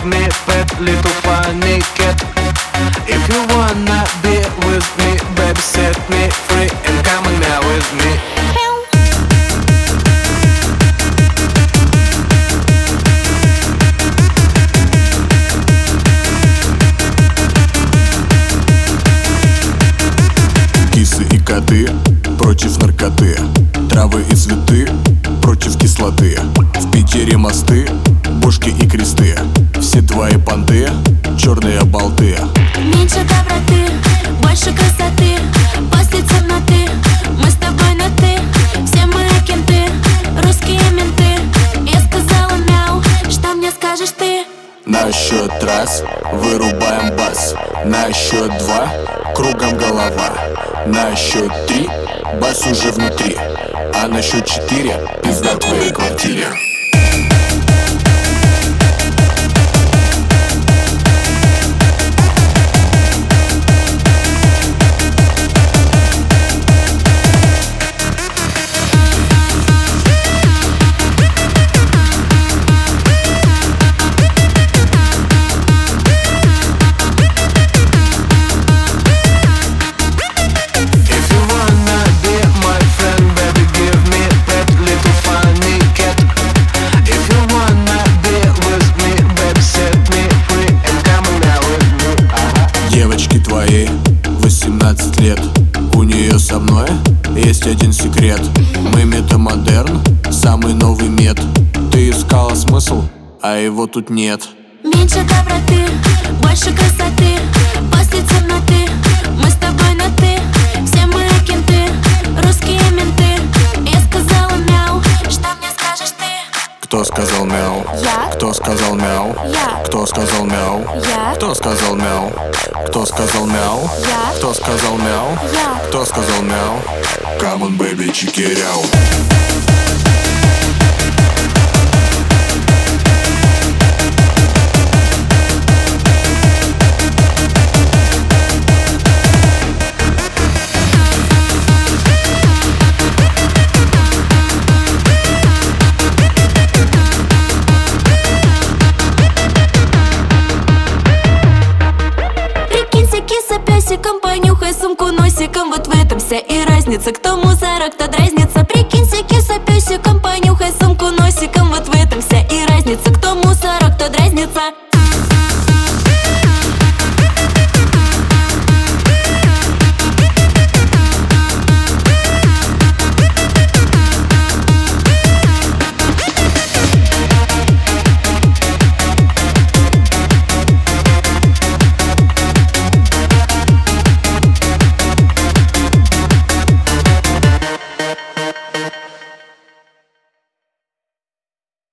give me pet, little funny cat. If you wanna be with me, baby, set me free and come on now with me. Кисы и коты против наркоты, травы и цветы против кислоты. В Питере мосты, бошки и кресты, все твои понты, черные болты. Меньше доброты, больше красоты, после темноты мы с тобой на ты. Все мы кенты, русские менты. Я сказала мяу, что мне скажешь ты? На счет раз вырубаем бас, на счет два кругом голова, на счет три бас уже внутри, а на счет 4 пизда твоей квартире. Девочке твоей 18 лет, у нее со мной есть один секрет. Мы метамодерн, самый новый мет. Ты искала смысл, а его тут нет. Меньше доброты, больше красоты, после темноты мы с тобой на ты. Все мы кенты, русские менты. Я сказала мяу, что мне скажешь ты? Кто сказал мяу? Я. Кто сказал мяу? Я. Кто сказал мяу? Я. Кто сказал мяу? Кто сказал мяу? Я. Кто сказал мяу? Я. Кто сказал мяу? Come on, baby, check it out. Песиком, понюхай сумку носиком. Вот в этом вся и разница. Кто мусора, кто дразнится. Прикинься, киса, песиком.